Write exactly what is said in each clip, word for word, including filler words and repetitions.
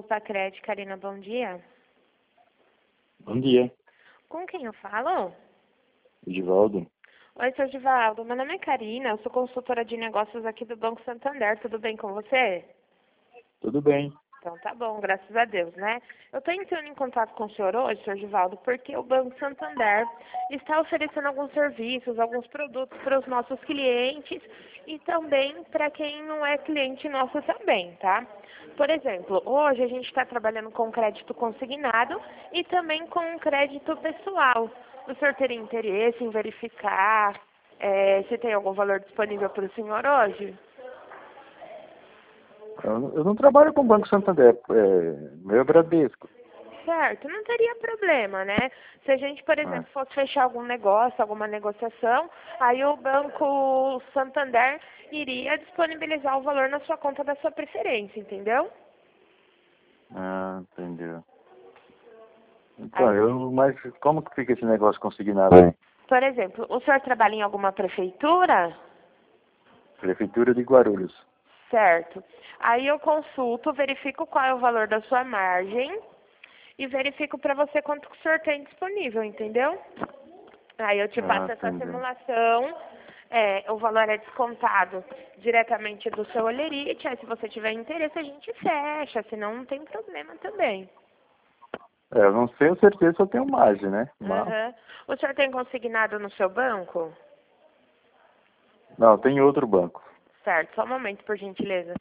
Sacredi, Karina, bom dia. Bom dia, Com quem eu falo? Edivaldo. Oi, seu Givaldo. Meu nome é Karina, eu sou consultora de negócios aqui do Banco Santander. Tudo bem com você? Tudo bem? Então tá bom, graças a Deus, né? Eu estou entrando em contato com o senhor hoje, senhor Givaldo, porque o Banco Santander está oferecendo alguns serviços, alguns produtos para os nossos clientes e também para quem não é cliente nosso também, tá? Por exemplo, hoje a gente está trabalhando com crédito consignado e também com crédito pessoal. O senhor teria interesse em verificar eh, se tem algum valor disponível para o senhor hoje? Eu, não- eu não trabalho com o Banco Santander, é, meu é Bradesco. Certo, não teria problema, né? Se a gente, por Ah, exemplo, fosse fechar algum negócio, alguma negociação, aí o Banco Santander iria disponibilizar o valor na sua conta da sua preferência, entendeu? ah, entendeu. Então, Aí, eu, mas como que fica esse negócio consignado aí? por exemplo, o senhor trabalha em alguma prefeitura? Prefeitura de Guarulhos. Certo. Aí eu consulto, verifico qual é o valor da sua margem e verifico para você quanto que o senhor tem disponível, entendeu? Aí eu te Ah, passo essa entendeu. simulação, é, o valor é descontado diretamente do seu olerite, aí se você tiver interesse a gente fecha, senão não tem problema também. É, eu não tenho certeza se eu tenho margem, né? Mas, Uhum. O senhor tem consignado no seu banco? não, tem outro banco. Certo, só um momento, por gentileza.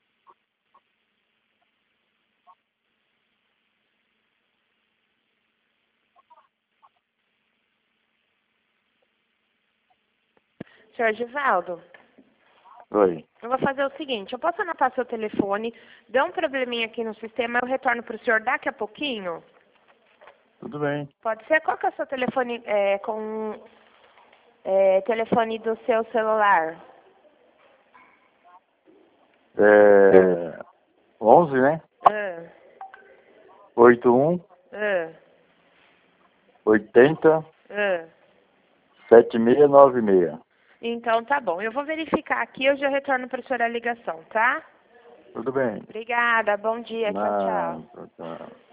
Senhor Givaldo, Oi, eu vou fazer o seguinte, eu posso anotar seu telefone, deu um probleminha aqui no sistema, eu retorno para o senhor daqui a pouquinho? tudo bem. Pode ser? Qual que é o seu telefone, é, com, é, telefone do seu celular? É, onze, né? Ah, oitenta e um, ah, oitenta, ah. setenta e seis noventa e seis. Então tá bom. Eu vou verificar aqui, eu já retorno para a senhora a ligação, tá? Tudo bem. Obrigada, bom dia, tchau, tchau. Não, tá.